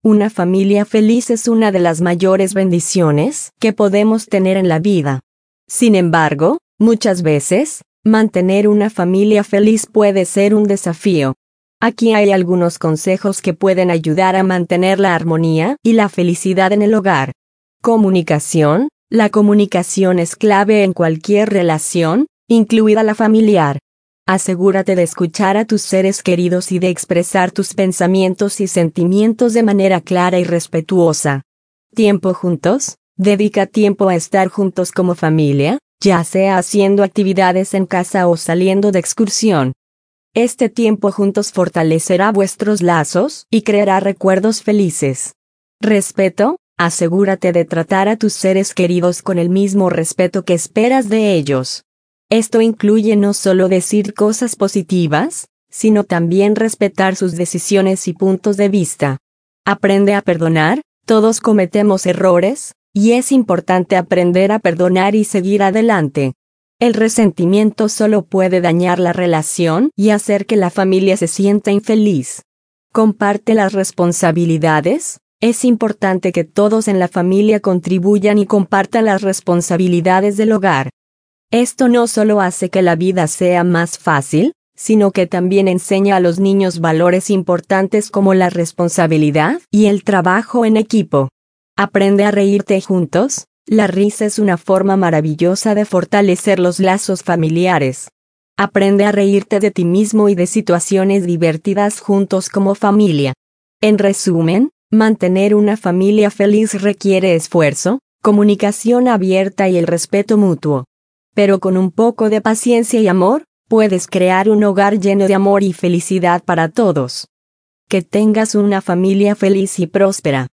Una familia feliz es una de las mayores bendiciones que podemos tener en la vida. Sin embargo, muchas veces, mantener una familia feliz puede ser un desafío. Aquí hay algunos consejos que pueden ayudar a mantener la armonía y la felicidad en el hogar. Comunicación. La comunicación es clave en cualquier relación, incluida la familiar. Asegúrate de escuchar a tus seres queridos y de expresar tus pensamientos y sentimientos de manera clara y respetuosa. Tiempo juntos. Dedica tiempo a estar juntos como familia, ya sea haciendo actividades en casa o saliendo de excursión. Este tiempo juntos fortalecerá vuestros lazos y creará recuerdos felices. Respeto. Asegúrate de tratar a tus seres queridos con el mismo respeto que esperas de ellos. Esto incluye no solo decir cosas positivas, sino también respetar sus decisiones y puntos de vista. Aprende a perdonar. Todos cometemos errores, y es importante aprender a perdonar y seguir adelante. El resentimiento solo puede dañar la relación y hacer que la familia se sienta infeliz. Comparte las responsabilidades. Es importante que todos en la familia contribuyan y compartan las responsabilidades del hogar. Esto no solo hace que la vida sea más fácil, sino que también enseña a los niños valores importantes como la responsabilidad y el trabajo en equipo. Aprende a reírte juntos. La risa es una forma maravillosa de fortalecer los lazos familiares. Aprende a reírte de ti mismo y de situaciones divertidas juntos como familia. En resumen, mantener una familia feliz requiere esfuerzo, comunicación abierta y el respeto mutuo. Pero con un poco de paciencia y amor, puedes crear un hogar lleno de amor y felicidad para todos. Que tengas una familia feliz y próspera.